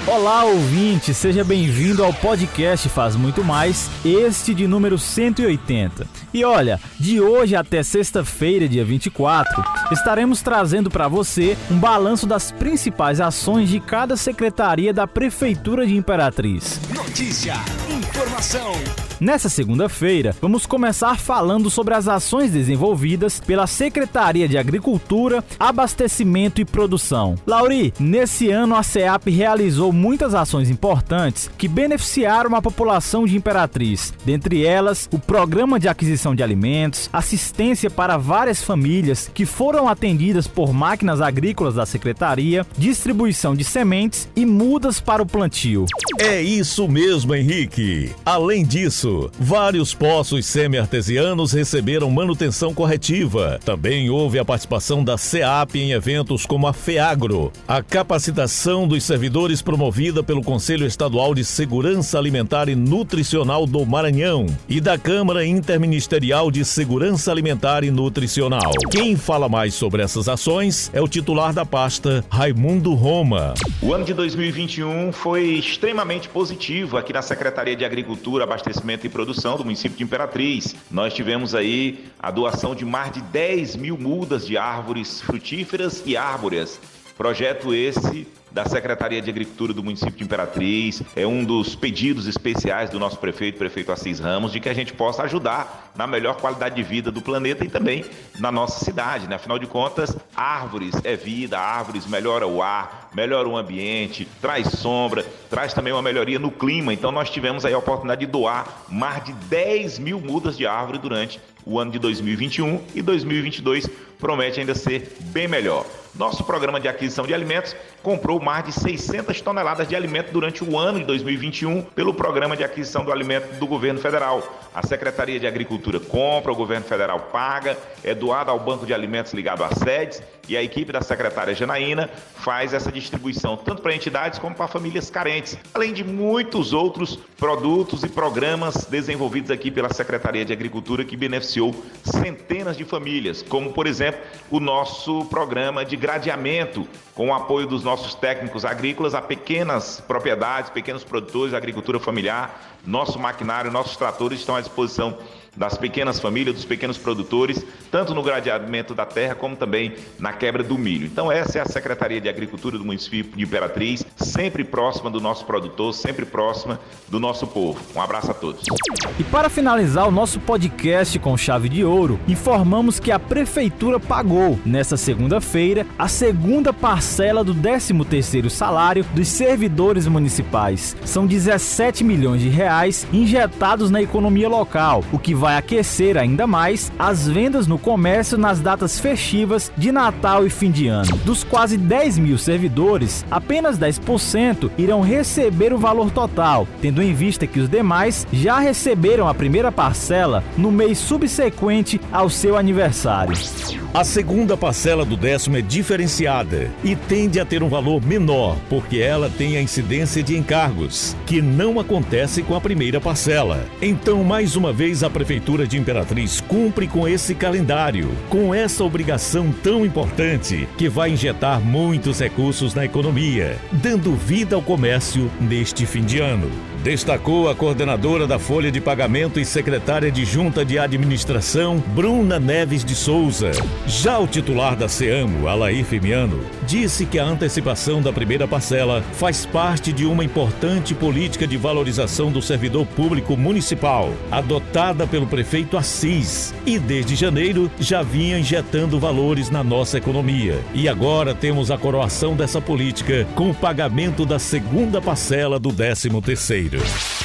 Olá, ouvinte, seja bem-vindo ao podcast Faz Muito Mais, este de número 180. E olha, de hoje até sexta-feira, dia 24, estaremos trazendo para você um balanço das principais ações de cada secretaria da Prefeitura de Imperatriz. Notícia, informação. Nessa segunda-feira, vamos começar falando sobre as ações desenvolvidas pela Secretaria de Agricultura, Abastecimento e Produção. Lauri, nesse ano a SEAP realizou muitas ações importantes que beneficiaram a população de Imperatriz. Dentre elas, o Programa de Aquisição de Alimentos, assistência para várias famílias que foram atendidas por máquinas agrícolas da Secretaria, distribuição de sementes e mudas para o plantio. É isso mesmo, Henrique. Além disso, vários poços semi-artesianos receberam manutenção corretiva. Também houve a participação da SEAP em eventos como a FEAGRO, a capacitação dos servidores promovida pelo Conselho Estadual de Segurança Alimentar e Nutricional do Maranhão e da Câmara Interministerial de Segurança Alimentar e Nutricional. Quem fala mais sobre essas ações é o titular da pasta, Raimundo Roma. O ano de 2021 foi extremamente positivo aqui na Secretaria de Agricultura, Abastecimento e Produção do município de Imperatriz. Nós tivemos aí a doação de mais de 10 mil mudas de árvores frutíferas e árvores. Projeto esse da Secretaria de Agricultura do município de Imperatriz, é um dos pedidos especiais do nosso prefeito Assis Ramos, de que a gente possa ajudar na melhor qualidade de vida do planeta e também na nossa cidade, né? Afinal de contas, árvores é vida, árvores melhora o ar, melhora o ambiente, traz sombra, traz também uma melhoria no clima. Então nós tivemos aí a oportunidade de doar mais de 10 mil mudas de árvore durante o ano de 2021 e 2022 promete ainda ser bem melhor. Nosso programa de aquisição de alimentos comprou mais de 600 toneladas de alimento durante o ano de 2021 pelo Programa de Aquisição do Alimento do Governo Federal. A Secretaria de Agricultura compra, o Governo Federal paga, é doado ao Banco de Alimentos ligado à SEDES e a equipe da secretária Janaína faz essa distribuição tanto para entidades como para famílias carentes, além de muitos outros produtos e programas desenvolvidos aqui pela Secretaria de Agricultura que beneficiou centenas de famílias, como por exemplo o nosso programa de gradeamento, com o apoio dos nossos técnicos agrícolas a pequenas propriedades, pequenos produtores, agricultura familiar. Nosso maquinário, nossos tratores estão à disposição das pequenas famílias, dos pequenos produtores, tanto no gradeamento da terra como também na quebra do milho. Então essa é a Secretaria de Agricultura do município de Imperatriz, sempre próxima do nosso produtor, sempre próxima do nosso povo. Um abraço a todos. E para finalizar o nosso podcast com chave de ouro, informamos que a Prefeitura pagou, nesta segunda-feira, a segunda parcela do 13º salário dos servidores municipais. São 17 milhões de reais injetados na economia local, o que vai aquecer ainda mais as vendas no comércio nas datas festivas de Natal e fim de ano. Dos quase 10 mil servidores, apenas 10% irão receber o valor total, tendo em vista que os demais já receberam a primeira parcela no mês subsequente ao seu aniversário. A segunda parcela do 10º é diferenciada e tende a ter um valor menor, porque ela tem a incidência de encargos, que não acontece com a primeira parcela. Então, mais uma vez, a Prefeitura de Imperatriz cumpre com esse calendário, com essa obrigação tão importante, que vai injetar muitos recursos na economia, dando vida ao comércio neste fim de ano. Destacou a coordenadora da Folha de Pagamento e secretária de Junta de Administração, Bruna Neves de Souza. Já o titular da SEAMO, Alair Firmiano, disse que a antecipação da primeira parcela faz parte de uma importante política de valorização do servidor público municipal, adotada pelo prefeito Assis, e desde janeiro já vinha injetando valores na nossa economia. E agora temos a coroação dessa política com o pagamento da segunda parcela do 13º.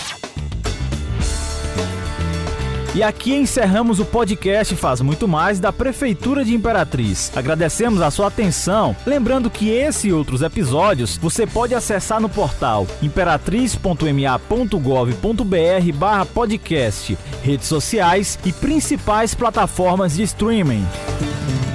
E aqui encerramos o podcast Faz Muito Mais da Prefeitura de Imperatriz. Agradecemos a sua atenção, lembrando que esse e outros episódios você pode acessar no portal imperatriz.ma.gov.br/podcast, redes sociais e principais plataformas de streaming.